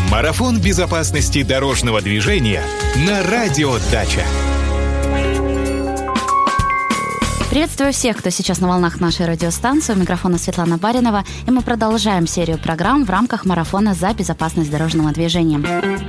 Марафон безопасности дорожного движения на Радио Дача. Приветствую всех, кто сейчас на волнах нашей радиостанции. У микрофона Светлана Баринова. И мы продолжаем серию программ в рамках марафона за безопасность дорожного движения.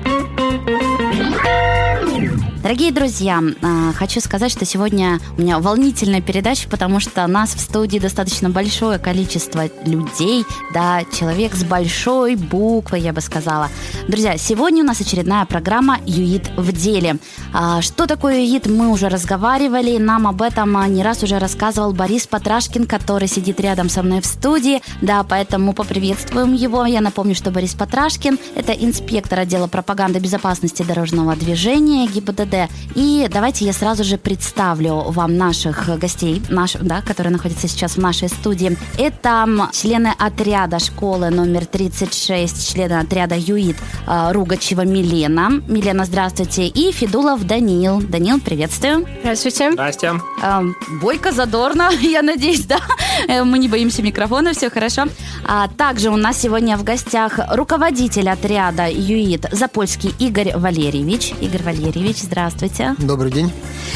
Дорогие друзья, хочу сказать, что сегодня у меня волнительная передача, потому что нас в студии достаточно большое количество людей, да, человек с большой буквы, я бы сказала. Друзья, сегодня у нас очередная программа «ЮИД в деле». Что такое ЮИД, мы уже разговаривали, нам об этом не раз уже рассказывал Борис Патрашкин, который сидит рядом со мной в студии, да, поэтому поприветствуем его. Я напомню, что Борис Патрашкин – это инспектор отдела пропаганды безопасности дорожного движения ГИБДД. И давайте я сразу же представлю вам наших гостей, которые находятся сейчас в нашей студии. Это члены отряда школы номер 36, члены отряда ЮИД Ругачева Милена. Милена, здравствуйте. И Федулов Даниил. Даниил, приветствую. Здравствуйте. Здрасте. Бойко, задорно, я надеюсь, да? Мы не боимся микрофона, все хорошо. Также у нас сегодня в гостях руководитель отряда ЮИД Запольский Игорь Валерьевич. Игорь Валерьевич, здравствуйте. Добрый день.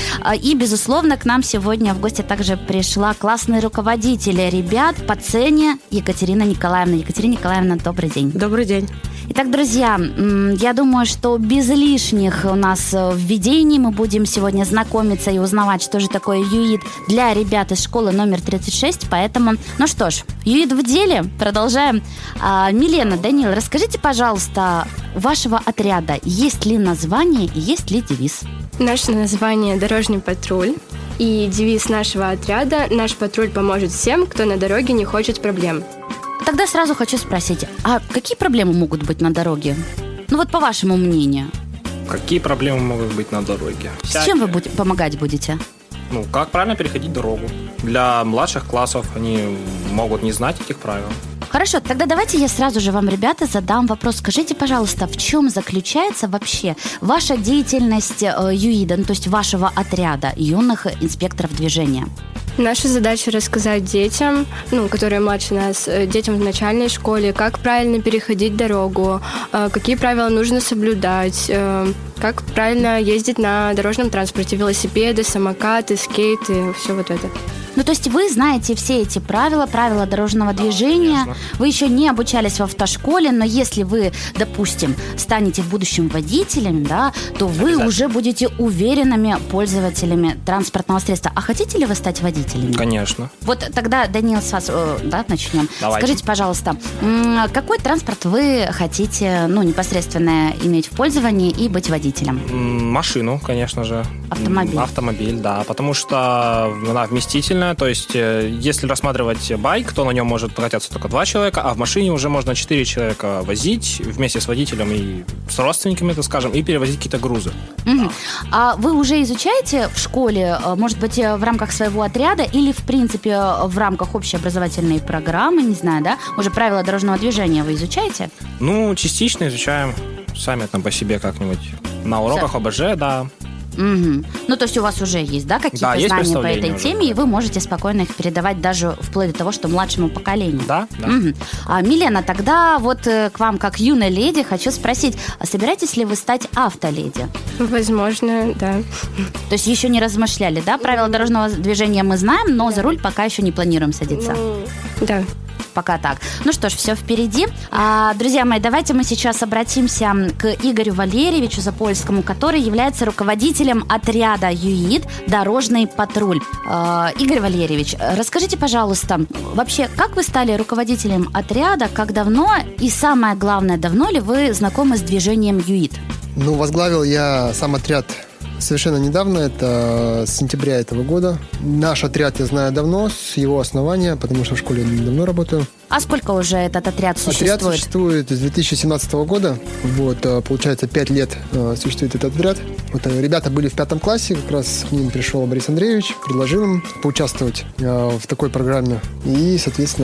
И, безусловно, к нам сегодня в гости также пришла классный руководитель ребят по цене Екатерина Николаевна. Екатерина Николаевна, добрый день. Добрый день. Итак, друзья, я думаю, что без лишних у нас введений мы будем сегодня знакомиться и узнавать, что же такое ЮИД для ребят из школы номер 36. Поэтому, ну что ж, ЮИД в деле. Продолжаем. Милена, Даниил, расскажите, пожалуйста, у вашего отряда есть ли название и есть ли девиз? Наше название «Дорожный патруль». И девиз нашего отряда «Наш патруль поможет всем, кто на дороге не хочет проблем». Тогда сразу хочу спросить, а какие проблемы могут быть на дороге? Ну вот по вашему мнению. Какие проблемы могут быть на дороге? С чем вы помогать будете? Ну, как правильно переходить дорогу. Для младших классов они могут не знать этих правил. Хорошо, тогда давайте я сразу же вам, ребята, задам вопрос. Скажите, пожалуйста, в чем заключается вообще ваша деятельность ЮИДа, то есть вашего отряда юных инспекторов движения? Наша задача рассказать детям, которые младше нас, детям в начальной школе, как правильно переходить дорогу, какие правила нужно соблюдать, как правильно ездить на дорожном транспорте, велосипеды, самокаты, скейты, все вот это. Ну, то есть вы знаете все эти правила дорожного движения. Конечно. Вы еще не обучались в автошколе, но если вы, допустим, станете в будущем водителем, да, то вы уже будете уверенными пользователями транспортного средства. А хотите ли вы стать водителем? Конечно. Вот тогда, Даниил, с вас начнем. Давайте. Скажите, пожалуйста, какой транспорт вы хотите, непосредственно иметь в пользовании и быть водителем? Машину, конечно же. Автомобиль. Автомобиль, да, потому что она вместительная. То есть, если рассматривать байк, то на нем может прокатиться только 2 человека, а в машине уже можно 4 человека возить вместе с водителем и с родственниками, так скажем, и перевозить какие-то грузы. Угу. Да. А вы уже изучаете в школе, может быть, в рамках своего отряда или, в принципе, в рамках общеобразовательной программы, не знаю, да, уже правила дорожного движения вы изучаете? Ну, частично изучаем сами там по себе как-нибудь. На уроках ОБЖ, да. Угу. Ну, то есть у вас уже есть, да, какие-то знания по этой теме, и вы можете спокойно их передавать даже вплоть до того, что младшему поколению. Да. Угу. Милена, тогда вот к вам, как юной леди, хочу спросить, собираетесь ли вы стать автоледи? Возможно, да. То есть еще не размышляли, да? Правила дорожного движения мы знаем, но за руль пока еще не планируем садиться. Да. Пока так. Ну что ж, все впереди. Друзья мои, давайте мы сейчас обратимся к Игорю Валерьевичу Запольскому, который является руководителем отряда ЮИД «Дорожный патруль». Игорь Валерьевич, расскажите, пожалуйста, вообще, как вы стали руководителем отряда, как давно и, самое главное, давно ли вы знакомы с движением ЮИД? Возглавил я сам отряд совершенно недавно, это с сентября этого года. Наш отряд я знаю давно, с его основания, потому что в школе давно работаю. А сколько уже этот отряд существует? Отряд существует с 2017 года. Получается, 5 лет существует этот отряд. Ребята были в 5 классе, как раз к ним пришел Борис Андреевич, предложил им поучаствовать в такой программе. И, соответственно,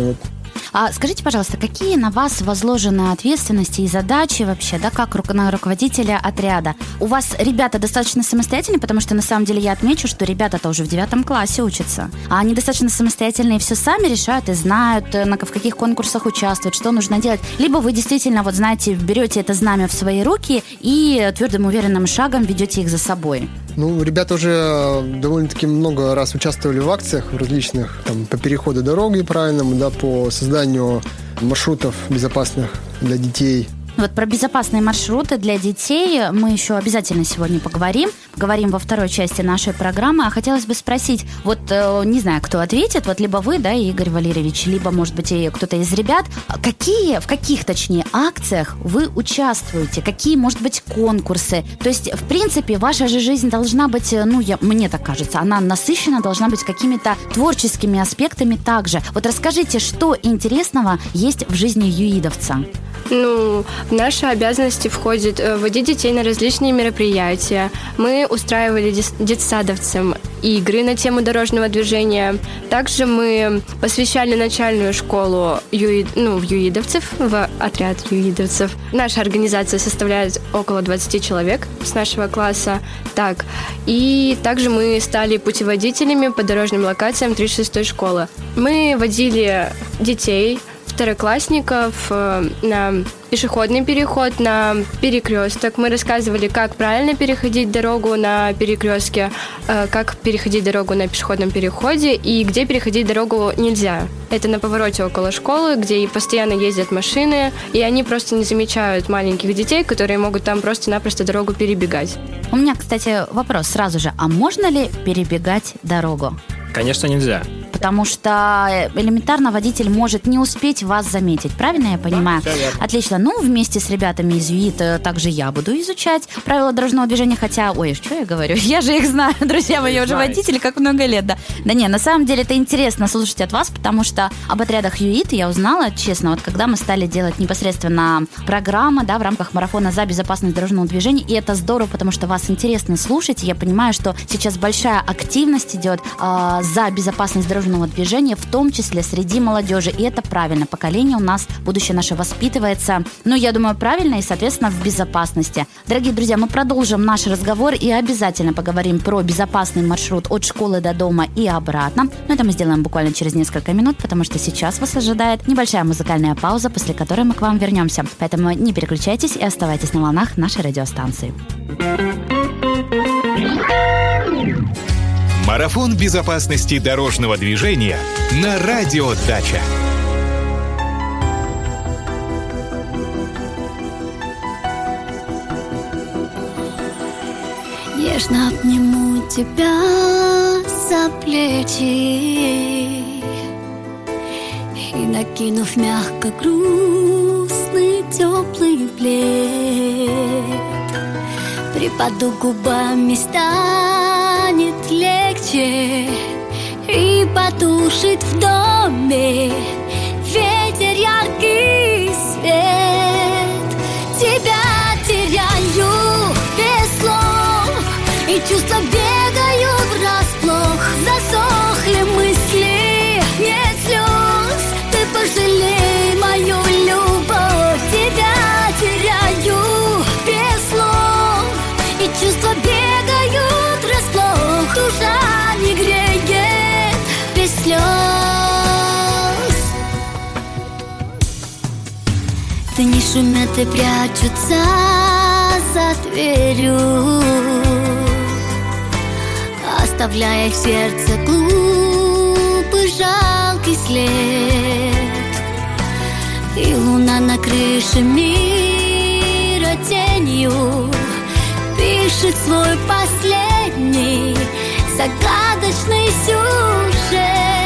А скажите, пожалуйста, какие на вас возложены ответственности и задачи вообще, да, как на руководителя отряда? У вас ребята достаточно самостоятельные, потому что на самом деле я отмечу, что ребята-то уже в 9 классе учатся. А они достаточно самостоятельные, все сами решают и знают, в каких конкурсах участвовать, что нужно делать. Либо вы действительно, вот знаете, берете это знамя в свои руки и твердым, уверенным шагом ведете их за собой. Ну, ребята уже довольно-таки много раз участвовали в акциях различных, там, по переходу дороги правильному, да, по созданию маршрутов безопасных для детей. Вот про безопасные маршруты для детей мы еще обязательно сегодня поговорим. Поговорим во второй части нашей программы. А хотелось бы спросить, вот не знаю, кто ответит, вот либо вы, да, Игорь Валерьевич, либо, может быть, и кто-то из ребят. В каких, точнее, акциях вы участвуете? Какие, может быть, конкурсы? То есть, в принципе, ваша же жизнь должна быть, мне так кажется, она насыщена, должна быть какими-то творческими аспектами также. Вот расскажите, что интересного есть в жизни юидовца? В наши обязанности входит водить детей на различные мероприятия. Мы устраивали детсадовцам игры на тему дорожного движения. Также мы посвящали начальную школу юидовцев, в отряд юидовцев. Наша организация составляет около 20 человек с нашего класса. И также мы стали путеводителями по дорожным локациям 36-й школы. Мы водили детей, второклассников на пешеходный переход, на перекресток. Мы рассказывали, как правильно переходить дорогу на перекрестке, как переходить дорогу на пешеходном переходе и где переходить дорогу нельзя. Это на повороте около школы, где постоянно ездят машины, и они просто не замечают маленьких детей, которые могут там просто-напросто дорогу перебегать. У меня, кстати, вопрос сразу же. А можно ли перебегать дорогу? Конечно, нельзя. Потому что элементарно водитель может не успеть вас заметить. Правильно я понимаю? Да, все верно. Отлично. Вместе с ребятами из ЮИД также я буду изучать правила дорожного движения, хотя, что я говорю? Я же их знаю, друзья мои, уже водители, как много лет, да. Да не, на самом деле это интересно слушать от вас, потому что об отрядах ЮИД я узнала, честно, вот когда мы стали делать непосредственно программы, да, в рамках марафона за безопасность дорожного движения, и это здорово, потому что вас интересно слушать, и я понимаю, что сейчас большая активность идет за безопасность дорожного движения, в том числе среди молодежи. И это правильно. Поколение у нас, будущее наше воспитывается, я думаю, правильно и, соответственно, в безопасности. Дорогие друзья, мы продолжим наш разговор и обязательно поговорим про безопасный маршрут от школы до дома и обратно. Но это мы сделаем буквально через несколько минут, потому что сейчас вас ожидает небольшая музыкальная пауза, после которой мы к вам вернемся. Поэтому не переключайтесь и оставайтесь на волнах нашей радиостанции. Марафон безопасности дорожного движения на Радио Дача. Нежно обниму тебя за плечи и, накинув мягко грустный теплый плед, припаду губами, станет легче и потушит в доме ветер яркий свет. Тебя теряю без слов, и чувства бегают врасплох. Засохли мысли, нет слез, ты пожалей мою любовь. Тебя теряю без слов, и чувства бегают врасплох. Душа не греет без слез. Дни шумят и прячутся за дверью, оставляя в сердце глупый жалкий след. И луна на крыше мира тенью пишет свой последний загадочный сюжет.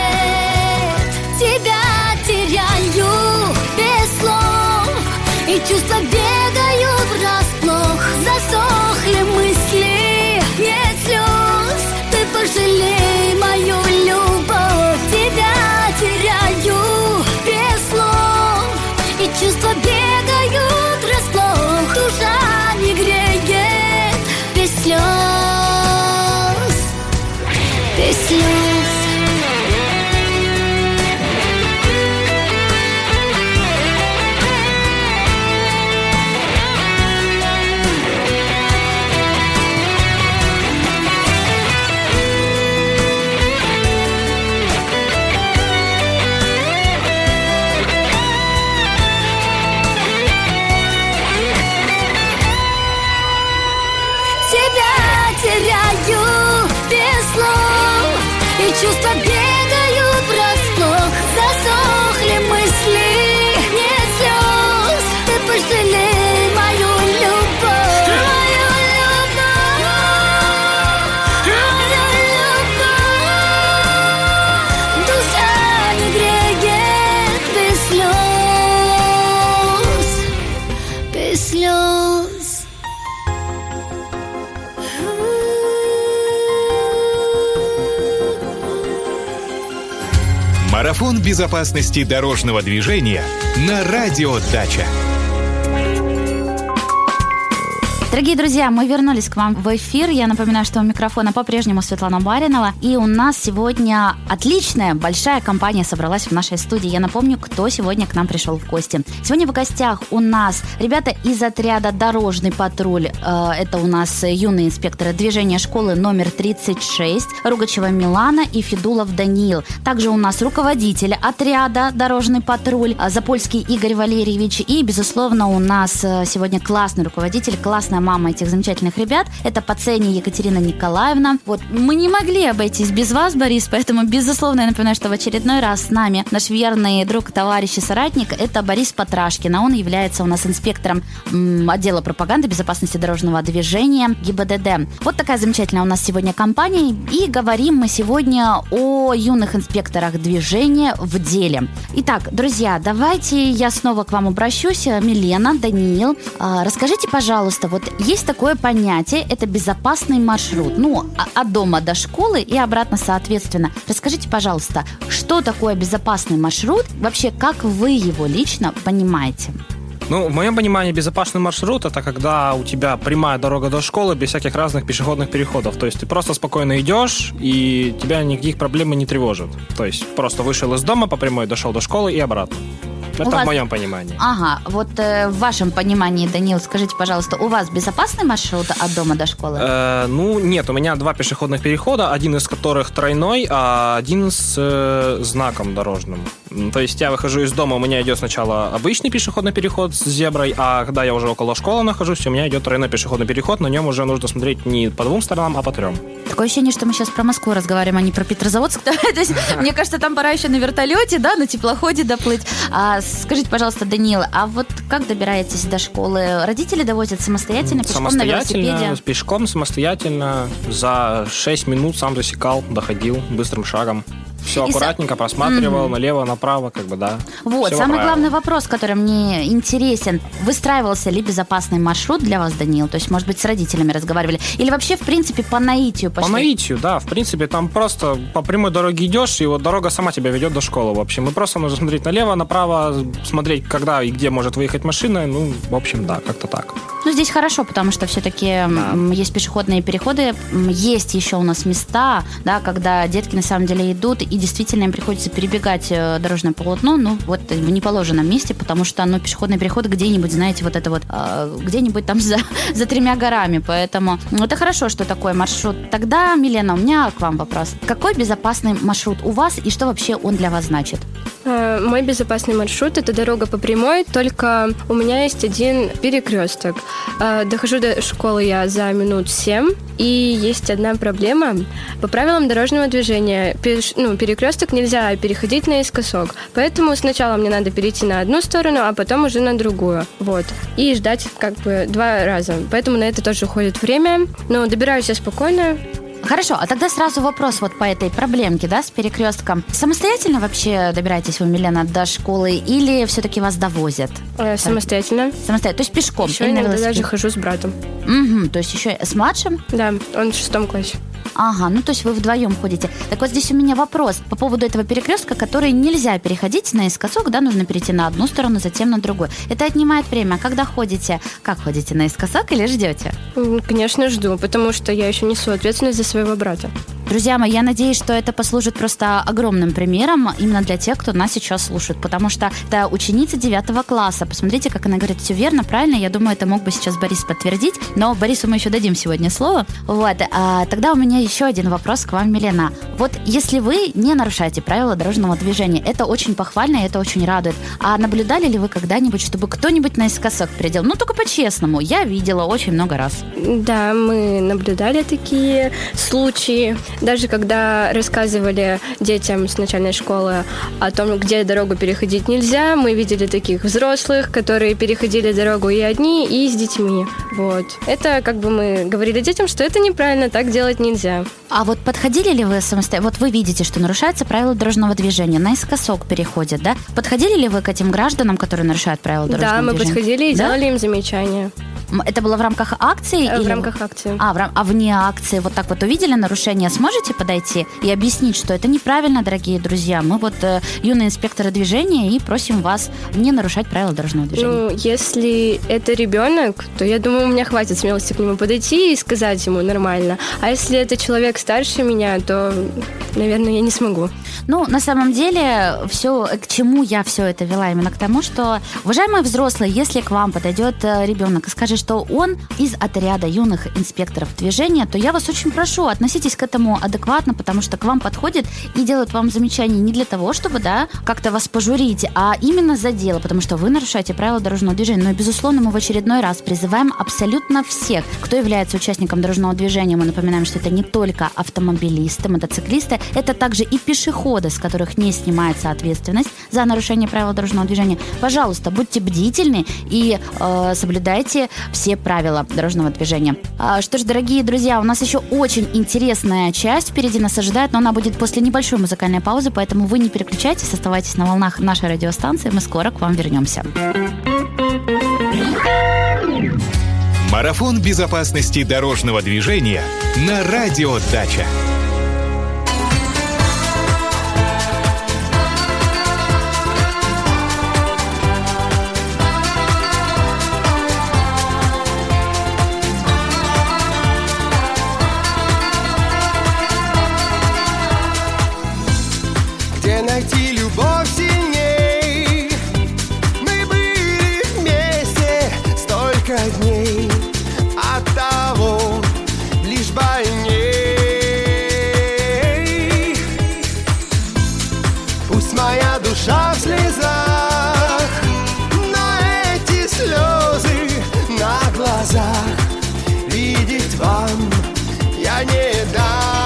Тебя теряю без слов, и чувства бегают врасплох. Засохли мысли, нет слез, ты пожалей мою любовь. Тебя теряю без слов, и чувства бегают врасплох. Душа не греет без слез, без слез. без слез. Марафон безопасности дорожного движения на Радио Дача. Дорогие друзья, мы вернулись к вам в эфир. Я напоминаю, что у микрофона по-прежнему Светлана Баринова. И у нас сегодня отличная, большая компания собралась в нашей студии. Я напомню, кто сегодня к нам пришел в гости. Сегодня в гостях у нас ребята из отряда «Дорожный патруль». Это у нас юные инспекторы движения школы номер 36, Ругачева Милана и Федулов Даниил. Также у нас руководитель отряда «Дорожный патруль» Запольский Игорь Валерьевич. И, безусловно, у нас сегодня классный руководитель, классная мама этих замечательных ребят. Это Пацени Екатерина Николаевна. Вот, мы не могли обойтись без вас, Борис, поэтому, безусловно, я напоминаю, что в очередной раз с нами наш верный друг, товарищ и соратник, это Борис Патрашкин. Он является у нас инспектором отдела пропаганды безопасности дорожного движения ГИБДД. Вот такая замечательная у нас сегодня компания. И говорим мы сегодня о юных инспекторах движения в деле. Итак, друзья, давайте я снова к вам обращусь. Милена, Даниил, расскажите, пожалуйста, вот есть такое понятие, это безопасный маршрут. Ну, от дома до школы и обратно соответственно. Расскажите, пожалуйста, что такое безопасный маршрут? Вообще, как вы его лично понимаете? Ну, в моем понимании, безопасный маршрут – это когда у тебя прямая дорога до школы без всяких разных пешеходных переходов. То есть ты просто спокойно идешь, и тебя никаких проблем не тревожит. То есть просто вышел из дома по прямой, дошел до школы и обратно. Это в моем понимании. Ага, вот в вашем понимании, Даниил, скажите, пожалуйста, у вас безопасный маршрут от дома до школы? Ну, нет, у меня 2 пешеходных перехода, один из которых тройной, а один с знаком дорожным. То есть я выхожу из дома, у меня идет сначала обычный пешеходный переход с зеброй, а когда я уже около школы нахожусь, у меня идет тройной пешеходный переход, на нем уже нужно смотреть не по 2 сторонам, а по 3. Такое ощущение, что мы сейчас про Москву разговариваем, а не про Петрозаводск. То есть, мне кажется, там пора еще на вертолете, да, на теплоходе доплыть. Скажите, пожалуйста, Даниил, а вот как добираетесь до школы? Родители довозят самостоятельно, пешком, на велосипеде? Самостоятельно, пешком, самостоятельно. За 6 минут сам засекал, доходил быстрым шагом. Все аккуратненько просматривал, налево, направо, как бы, да. Вот, все самый главный вопрос, который мне интересен. Выстраивался ли безопасный маршрут для вас, Даниил? То есть, может быть, с родителями разговаривали? Или вообще, в принципе, по наитию пошли? По наитию, да. В принципе, там просто по прямой дороге идешь, и вот дорога сама тебя ведет до школы, в общем. И просто нужно смотреть налево, направо, смотреть, когда и где может выехать машина. Ну, в общем, да, как-то так. Ну, здесь хорошо, потому что все-таки есть пешеходные переходы, есть еще у нас места, да, когда детки на самом деле идут, и действительно им приходится перебегать дорожное полотно, ну, вот в неположенном месте, потому что, ну, пешеходный переход где-нибудь, знаете, вот это вот, где-нибудь там за 3 горами, поэтому это хорошо, что такой маршрут. Тогда, Милена, у меня к вам вопрос. Какой безопасный маршрут у вас, и что вообще он для вас значит? Мой безопасный маршрут – это дорога по прямой, только у меня есть один перекресток. Дохожу до школы я за минут 7, и есть одна проблема. По правилам дорожного движения перекресток нельзя переходить наискосок, поэтому сначала мне надо перейти на одну сторону, а потом уже на другую. Вот. И ждать как бы 2 раза. Поэтому на это тоже уходит время, но добираюсь я спокойно. Хорошо, а тогда сразу вопрос вот по этой проблемке, да, с перекрестком. Самостоятельно вообще добираетесь вы, Милена, до школы или все-таки вас довозят? Самостоятельно. Самостоятельно, то есть пешком? Еще иногда даже хожу с братом. Угу, то есть еще с младшим? Да, он в 6 классе. Ага, ну то есть вы вдвоем ходите. Так вот здесь у меня вопрос по поводу этого перекрестка, который нельзя переходить наискосок, да, нужно перейти на одну сторону, затем на другую. Это отнимает время. А когда ходите, как ходите, наискосок или ждете? Конечно, жду, потому что я еще несу ответственность за своего брата. Друзья мои, я надеюсь, что это послужит просто огромным примером именно для тех, кто нас сейчас слушает, потому что это ученица 9 класса. Посмотрите, как она говорит все верно, правильно. Я думаю, это мог бы сейчас Борис подтвердить, но Борису мы еще дадим сегодня слово. Вот. Тогда у меня еще один вопрос к вам, Милена. Вот если вы не нарушаете правила дорожного движения, это очень похвально и это очень радует. А наблюдали ли вы когда-нибудь, чтобы кто-нибудь наискосок переделал? Ну, только по-честному. Я видела очень много раз. Да, мы наблюдали такие случаи. даже когда рассказывали детям с начальной школы о том, где дорогу переходить нельзя, мы видели таких взрослых, которые переходили дорогу и одни, и с детьми. Вот. Это как бы мы говорили детям, что это неправильно, так делать нельзя. А вот подходили ли вы самостоятельно? Вот вы видите, что нарушаются правила дорожного движения, наискосок переходят, да? Подходили ли вы к этим гражданам, которые нарушают правила дорожного движения? Да, мы подходили и делали им замечания. Это было в рамках акции? В рамках акции. А вне акции вот так вот увидели нарушение, сможете подойти и объяснить, что это неправильно, дорогие друзья? Мы вот юные инспекторы движения и просим вас не нарушать правила дорожного движения. Ну, если это ребенок, то я думаю, у меня хватит смелости к нему подойти и сказать ему нормально. А если это человек старше меня, то, наверное, я не смогу. Ну, на самом деле, все, к чему я все это вела, именно к тому, что, уважаемые взрослые, если к вам подойдет ребенок и скажет, что он из отряда юных инспекторов движения, то я вас очень прошу, относитесь к этому адекватно, потому что к вам подходят и делают вам замечания не для того, чтобы, да, как-то вас пожурить, а именно за дело, потому что вы нарушаете правила дорожного движения. Но, безусловно, мы в очередной раз призываем абсолютно всех, кто является участником дорожного движения. Мы напоминаем, что это не только автомобилисты, мотоциклисты, это также и пешеходы, с которых не снимается ответственность за нарушение правил дорожного движения. Пожалуйста, будьте бдительны и соблюдайте все правила дорожного движения. Что ж, дорогие друзья, у нас еще очень интересная часть впереди нас ожидает, но она будет после небольшой музыкальной паузы, поэтому вы не переключайтесь, оставайтесь на волнах нашей радиостанции, мы скоро к вам вернемся. Марафон безопасности дорожного движения на Радио Дача. Найти любовь сильней. Мы были вместе столько дней, оттого лишь больней. Пусть моя душа в слезах, но эти слезы на глазах видеть вам я не дам.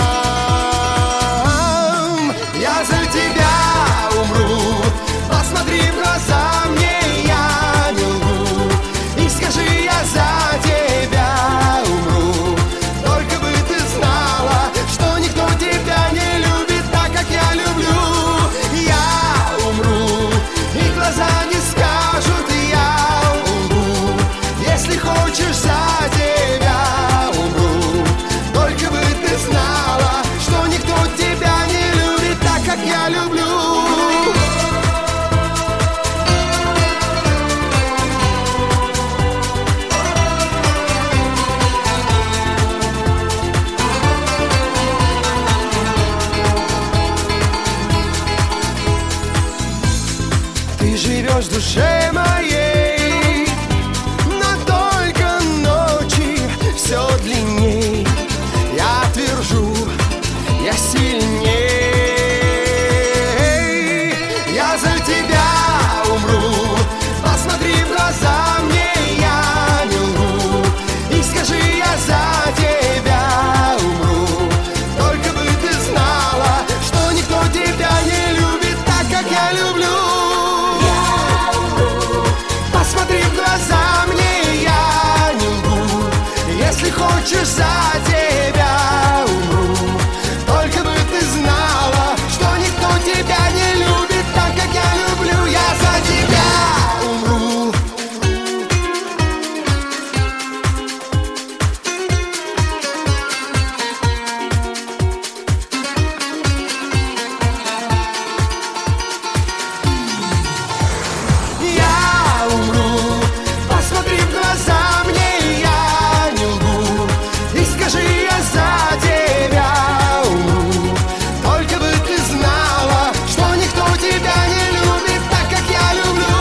Я за тебя умру, посмотри в глаза мне, я не лгу, и скажи, я за тебя умру. Только бы ты знала, что никто тебя не любит так, как я люблю. Я умру, и глаза не скажут, я лгу. Если хочешь, за тебя умру. Только бы ты знала, что никто тебя не любит так, как я люблю. Ты живешь в душе моей, но только ночи все длинней. Я твержу, я сильней. Я за тебя умру, посмотри в глаза мне, я не лгу, и скажи, я за тебя умру. Только бы ты знала, что никто тебя не любит так, как я люблю. Посмотри в глаза мне, я не лгу, если хочешь, за тебя умру. Только бы ты знала, что никто тебя не любит так, как я люблю. Я за тебя умру. Я умру, посмотри в глаза мне, я не лгу, и скажи, я за тебя умру. Только бы ты знала, что никто тебя не любит так, как я люблю.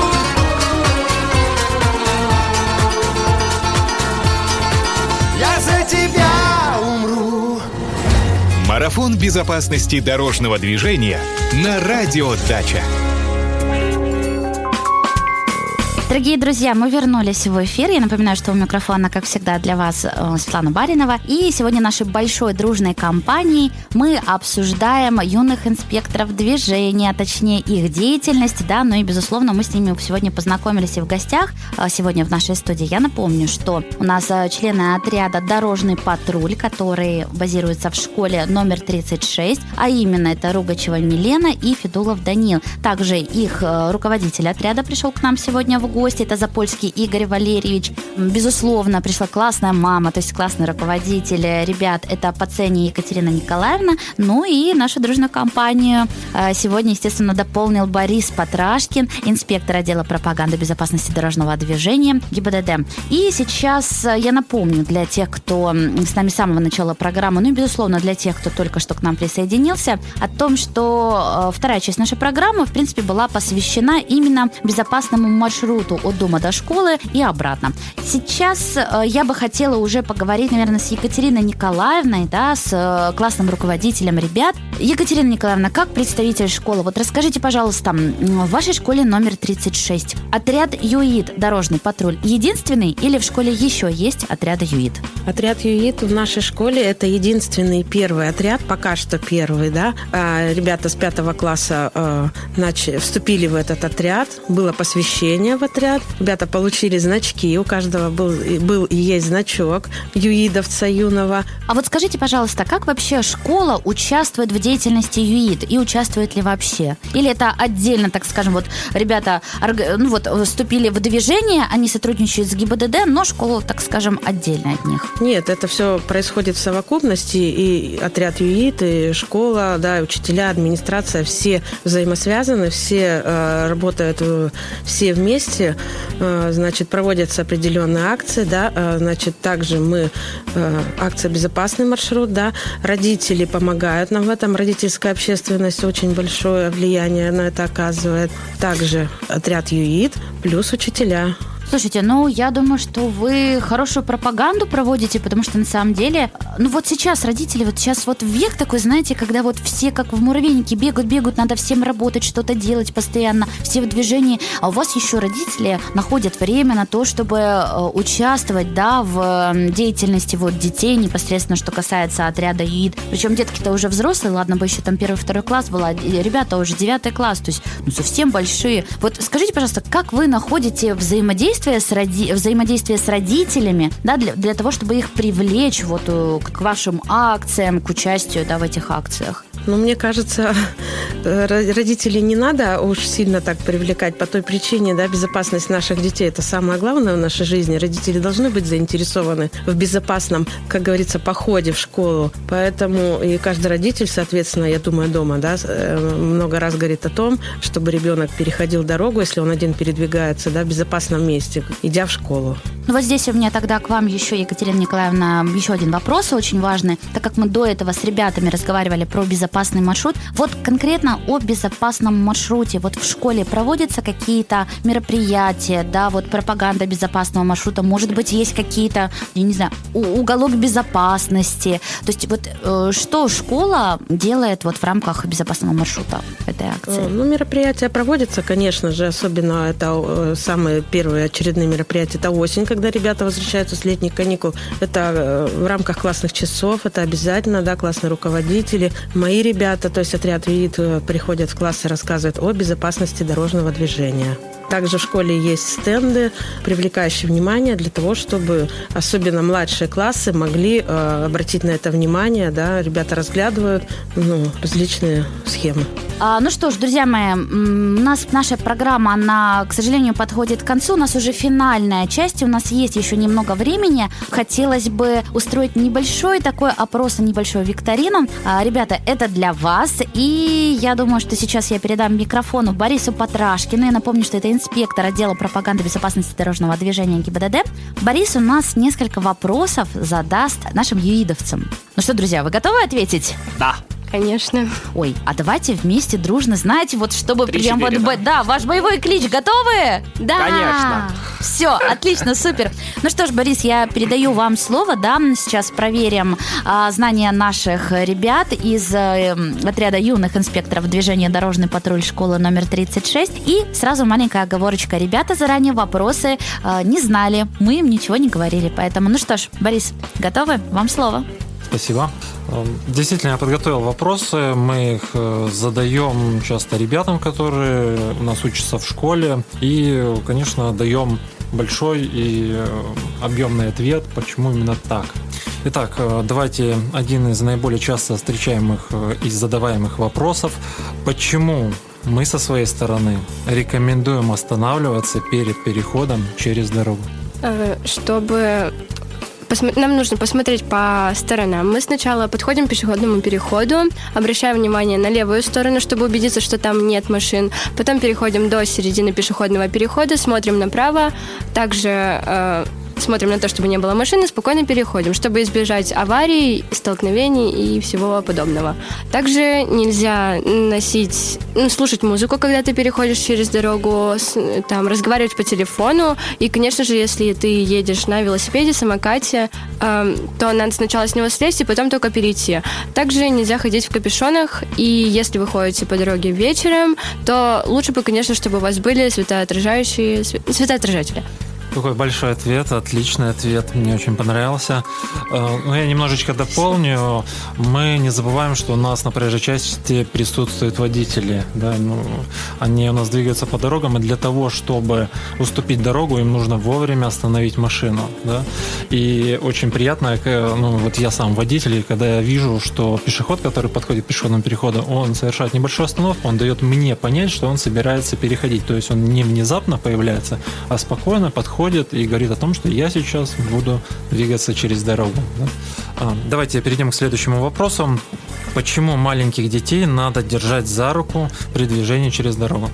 Я за тебя умру. Марафон безопасности дорожного движения на Радио Дача. Дорогие друзья, мы вернулись в эфир. Я напоминаю, что у микрофона, как всегда, для вас Светлана Баринова. И сегодня нашей большой дружной компанией мы обсуждаем юных инспекторов движения, точнее их деятельность, да, ну и, безусловно, мы с ними сегодня познакомились и в гостях сегодня в нашей студии. Я напомню, что у нас члены отряда «Дорожный патруль», который базируется в школе номер 36, а именно это Ругачева Милена и Федулов Данил. Также их руководитель отряда пришел к нам сегодня в гости, это Запольский Игорь Валерьевич. Безусловно, пришла классная мама, то есть классный руководитель ребят, это Пацени Екатерина Николаевна. Ну и нашу дружную компанию сегодня, естественно, дополнил Борис Патрашкин, инспектор отдела пропаганды безопасности дорожного движения ГИБДД. И сейчас я напомню для тех, кто с нами с самого начала программы, ну и, безусловно, для тех, кто только что к нам присоединился, о том, что вторая часть нашей программы, в принципе, была посвящена именно безопасному маршруту от дома до школы и обратно. Сейчас я бы хотела уже поговорить, наверное, с Екатериной Николаевной, да, с классным руководителем ребят. Екатерина Николаевна, как представитель школы, вот расскажите, пожалуйста, в вашей школе номер 36 отряд ЮИД, дорожный патруль, единственный или в школе еще есть отряды ЮИД? Отряд ЮИД в нашей школе это единственный первый отряд, пока что первый, да. Ребята с 5 класса вступили в этот отряд, было посвящение в отряд, ребята получили значки, у каждого был и есть значок ЮИДовца юного. А вот скажите, пожалуйста, как вообще школа участвует в деятельности ЮИД и участвует ли вообще? Или это отдельно, так скажем, вот ребята вступили в движение, они сотрудничают с ГИБДД, но школа, так скажем, отдельно от них? Нет, это все происходит в совокупности, и отряд ЮИД, и школа, да, и учителя, администрация, все взаимосвязаны, все работают все вместе, значит, проводятся определенные акции, да, значит, также мы, акция «Безопасный маршрут», да, родители помогают нам в этом, родительская общественность очень большое влияние на это оказывает, также отряд ЮИД плюс учителя. Слушайте, я думаю, что вы хорошую пропаганду проводите, потому что на самом деле, вот сейчас родители, вот сейчас вот век такой, знаете, когда вот все как в муравейнике бегают, надо всем работать, что-то делать постоянно, все в движении, а у вас еще родители находят время на то, чтобы участвовать, да, в деятельности вот детей, непосредственно, что касается отряда ЮИД. Причем детки-то уже взрослые, ладно бы еще там 1-2 класс была, ребята уже 9 класс, то есть совсем большие. Вот скажите, пожалуйста, как вы находите взаимодействие с родителями, да, для того, чтобы их привлечь вот к вашим акциям, к участию, да, в этих акциях? Мне кажется, родителей не надо уж сильно так привлекать по той причине, да, безопасность наших детей – это самое главное в нашей жизни. Родители должны быть заинтересованы в безопасном, как говорится, походе в школу. Поэтому и каждый родитель, соответственно, я думаю, дома, да, много раз говорит о том, чтобы ребенок переходил дорогу, если он один передвигается, да, в безопасном месте, идя в школу. Вот здесь у меня тогда к вам еще, Екатерина Николаевна, еще один вопрос очень важный. Так как мы до этого с ребятами разговаривали про безопасный маршрут, вот конкретно о безопасном маршруте. Вот в школе проводятся какие-то мероприятия, да, вот пропаганда безопасного маршрута, может быть, есть какие-то, я не знаю, уголок безопасности. То есть вот что школа делает вот в рамках безопасного маршрута этой акции? Мероприятия проводятся, конечно же, особенно это самые первые очередные мероприятия, это осень, когда ребята возвращаются с летних каникул. Это в рамках классных часов, это обязательно, да, классные руководители. Мои ребята, то есть отряд ЮИД, приходят в класс и рассказывают о безопасности дорожного движения. Также в школе есть стенды, привлекающие внимание для того, чтобы особенно младшие классы могли обратить на это внимание. Да, ребята разглядывают различные схемы. Ну что ж, друзья мои, наша программа, она, к сожалению, подходит к концу. У нас уже финальная часть, у нас есть еще немного времени. Хотелось бы устроить небольшой такой опрос, небольшую викторину. Ребята, это для вас. И я думаю, что сейчас я передам микрофон Борису Патрашкину. Я напомню, что это инспектор отдела пропаганды безопасности дорожного движения ГИБДД. Борис у нас несколько вопросов задаст нашим юидовцам. Ну что, друзья, вы готовы ответить? Да. Конечно. Ой, а давайте вместе дружно, знаете, вот чтобы 3-4, прям вот... да? Да, ваш боевой клич. Готовы? Да. Конечно. Все, отлично, супер. Ну что ж, Борис, я передаю вам слово, да, сейчас проверим знания наших ребят из отряда юных инспекторов движения «Дорожный патруль» школы номер 36. И сразу маленькая оговорочка. Ребята заранее вопросы не знали, мы им ничего не говорили, поэтому, ну что ж, Борис, готовы? Вам слово. Спасибо. Действительно, я подготовил вопросы. Мы их задаем часто ребятам, которые у нас учатся в школе. И, конечно, даем большой и объемный ответ, почему именно так. Итак, давайте один из наиболее часто встречаемых и задаваемых вопросов. Почему мы со своей стороны рекомендуем останавливаться перед переходом через дорогу? Чтобы... Нам нужно посмотреть по сторонам. Мы сначала подходим к пешеходному переходу, обращаем внимание на левую сторону, чтобы убедиться, что там нет машин. Потом переходим до середины пешеходного перехода, смотрим направо. Также смотрим на то, чтобы не было машины, спокойно переходим, чтобы избежать аварий, столкновений и всего подобного. Также нельзя слушать музыку, когда ты переходишь через дорогу, разговаривать по телефону. И, конечно же, если ты едешь на велосипеде, самокате, то надо сначала с него слезть и потом только перейти. Также нельзя ходить в капюшонах, и если вы ходите по дороге вечером, то лучше бы, конечно, чтобы у вас были светоотражатели. Такой большой ответ, отличный ответ, мне очень понравился. Но я немножечко дополню. Мы не забываем, что у нас на проезжей части присутствуют водители. Да? Они у нас двигаются по дорогам, и для того, чтобы уступить дорогу, им нужно вовремя остановить машину. Да? И очень приятно, я сам водитель, и когда я вижу, что пешеход, который подходит к пешеходному переходу, он совершает небольшую остановку, он дает мне понять, что он собирается переходить. То есть он не внезапно появляется, а спокойно подходит и говорит о том, что я сейчас буду двигаться через дорогу. Да? Давайте перейдем к следующему вопросу. Почему маленьких детей надо держать за руку при движении через дорогу?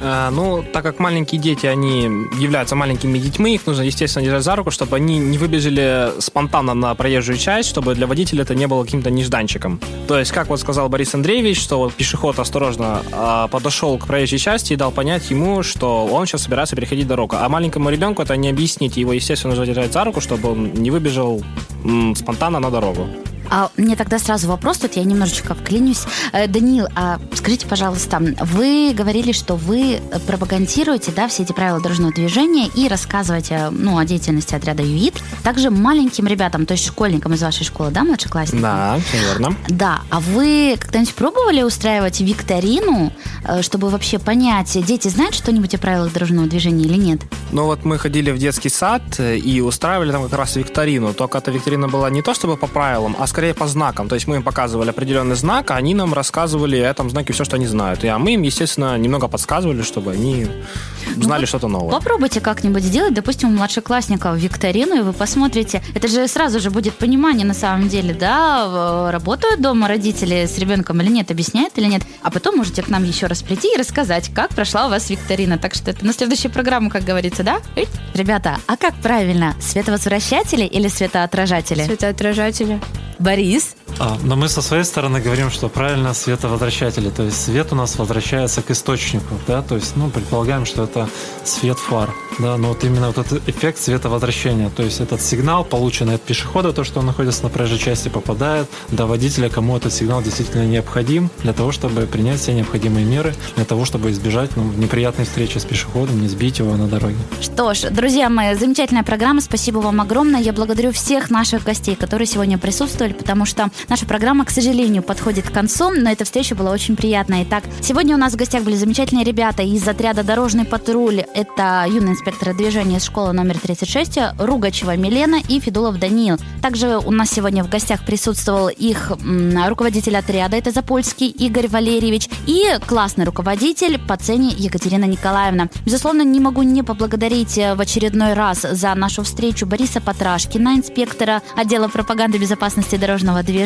Так как маленькие дети, они являются маленькими детьми, их нужно, естественно, держать за руку, чтобы они не выбежали спонтанно на проезжую часть, чтобы для водителя это не было каким-то нежданчиком. То есть, как вот сказал Борис Андреевич, что вот пешеход осторожно подошел к проезжей части и дал понять ему, что он сейчас собирается переходить дорогу. А маленькому ребенку это не объяснить, его, естественно, нужно держать за руку, чтобы он не выбежал спонтанно на дорогу. А мне тогда сразу вопрос, тут я немножечко вклинюсь. Даниил, скажите, пожалуйста, вы говорили, что вы пропагандируете, да, все эти правила дорожного движения и рассказываете, о деятельности отряда ЮИД также маленьким ребятам, то есть школьникам из вашей школы, да, младшеклассникам? Да, все верно. Да, а вы когда-нибудь пробовали устраивать викторину, чтобы вообще понять, дети знают что-нибудь о правилах дорожного движения или нет? Мы ходили в детский сад и устраивали там как раз викторину, только эта викторина была не то чтобы по правилам, а скорее по знакам. То есть мы им показывали определенный знак, а они нам рассказывали о этом знаке все, что они знают. А мы им, естественно, немного подсказывали, чтобы они знали что-то новое. Попробуйте как-нибудь сделать, допустим, у младшеклассников викторину, и вы посмотрите. Это же сразу же будет понимание на самом деле, да, работают дома родители с ребенком или нет, объясняют или нет. А потом можете к нам еще раз прийти и рассказать, как прошла у вас викторина. Так что это на следующую программу, как говорится, да? Ребята, а как правильно? Световозвращатели или светоотражатели? Светоотражатели. Борис? Но мы со своей стороны говорим, что правильно световозвращатели. То есть свет у нас возвращается к источнику, да, то есть, предполагаем, что это свет фар, да, но вот именно вот этот эффект световозвращения, то есть этот сигнал, полученный от пешехода, то, что он находится на проезжей части, попадает до водителя, кому этот сигнал действительно необходим, для того, чтобы принять все необходимые меры, для того, чтобы избежать неприятной встречи с пешеходом, не сбить его на дороге. Что ж, друзья мои, замечательная программа, спасибо вам огромное. Я благодарю всех наших гостей, которые сегодня присутствовали, потому что наша программа, к сожалению, подходит к концу, но эта встреча была очень приятная. Итак, сегодня у нас в гостях были замечательные ребята из отряда «Дорожный патруль». Это юные инспекторы движения из школы номер 36, Ругачева Милена и Федулов Даниил. Также у нас сегодня в гостях присутствовал их руководитель отряда, это Запольский Игорь Валерьевич, и классный руководитель Пацени Екатерина Николаевна. Безусловно, не могу не поблагодарить в очередной раз за нашу встречу Бориса Патрашкина, инспектора отдела пропаганды безопасности дорожного движения,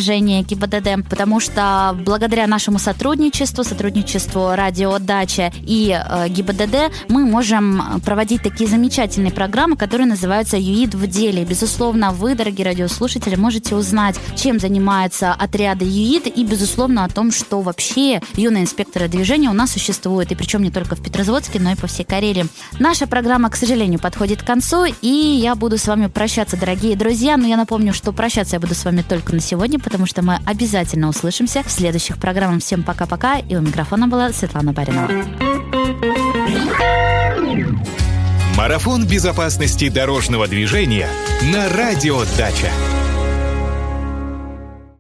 движения ГИБДД, потому что благодаря нашему сотрудничеству Радио Дача и ГИБДД, мы можем проводить такие замечательные программы, которые называются «ЮИД в деле». Безусловно, вы, дорогие радиослушатели, можете узнать, чем занимаются отряды ЮИД, и, безусловно, о том, что вообще юные инспекторы движения у нас существуют, и причем не только в Петрозаводске, но и по всей Карелии. Наша программа, к сожалению, подходит к концу, и я буду с вами прощаться, дорогие друзья, но я напомню, что прощаться я буду с вами только на сегодня, потому что мы обязательно услышимся в следующих программах. Всем пока-пока, и у микрофона была Светлана Баринова. Марафон безопасности дорожного движения на Радио Дача.